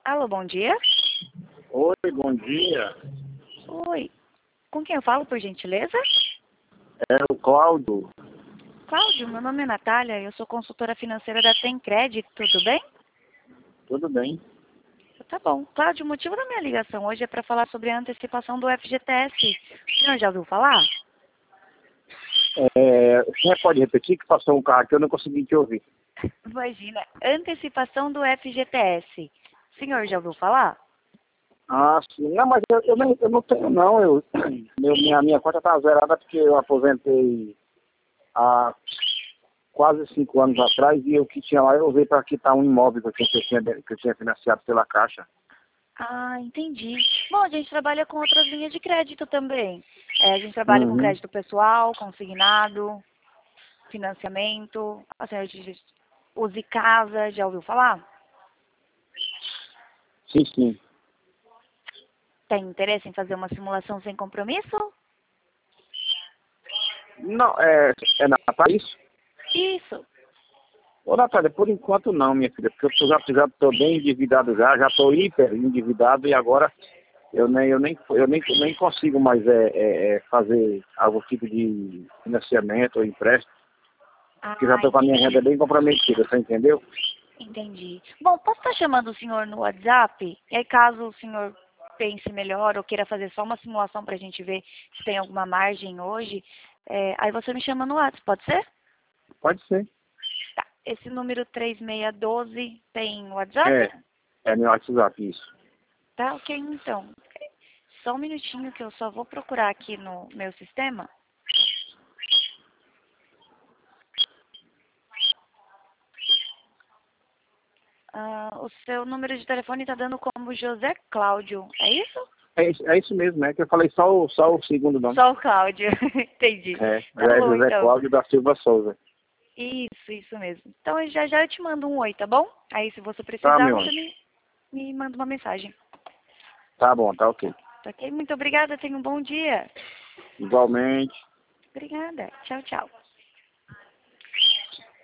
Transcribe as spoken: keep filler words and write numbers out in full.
Alô, bom dia. Oi, bom dia. Oi. Com quem eu falo, por gentileza? É o Cláudio. Cláudio, meu nome é Natália, eu sou consultora financeira da Tencred, tudo bem? Tudo bem? Tá bom. Cláudio, o motivo da minha ligação hoje é para falar sobre a antecipação do F G T S. O senhor já ouviu falar? É, você pode repetir que passou um carro aqui, eu não consegui te ouvir. Imagina, antecipação do F G T S. O senhor já ouviu falar? Ah, sim. Não, mas eu, eu, nem, eu não tenho, não. Eu, meu, minha, minha conta está zerada porque eu aposentei há quase cinco anos atrás e o que tinha lá eu veio para quitar um imóvel que eu tinha, que eu tinha financiado pela Caixa. Ah, entendi. Bom, a gente trabalha com outras linhas de crédito também. É, a gente trabalha com Uhum. crédito pessoal, consignado, financiamento. Assim, a gente use casa, já ouviu falar? Sim, sim. Tem interesse em fazer uma simulação sem compromisso? Não, é, é Natália isso? Isso. Ô, Natália, por enquanto não, minha filha, porque eu tô, já já estou bem endividado já, já estou hiper endividado e agora eu nem, eu nem, eu nem, nem consigo mais é, é, é, fazer algum tipo de financiamento ou empréstimo, porque já Ah, estou com a minha renda entendi. bem comprometida, você entendeu? Entendi. Bom, posso estar chamando o senhor no WhatsApp? E aí, caso o senhor pense melhor ou queira fazer só uma simulação para a gente ver se tem alguma margem hoje, é, aí você me chama no WhatsApp, pode ser? Pode ser. Tá. Esse número três seis um dois tem WhatsApp? É, é meu WhatsApp, isso. Tá, ok, então. Só um minutinho que eu só vou procurar aqui no meu sistema. Ah, o seu número de telefone está dando como José Cláudio, é isso? É, isso- é isso mesmo, né? Que eu falei só o, só o segundo nome. Só o Cláudio, entendi. É, Tá é bom, José então. Cláudio da Silva Souza. Isso, isso mesmo. Então já já eu te mando um oi, tá bom? Aí se você Tá, precisar, meu você anjo. me, me manda uma mensagem. Tá bom, tá ok. Tá ok? Muito obrigada, tenha um bom dia. Igualmente. Obrigada. Tchau, tchau.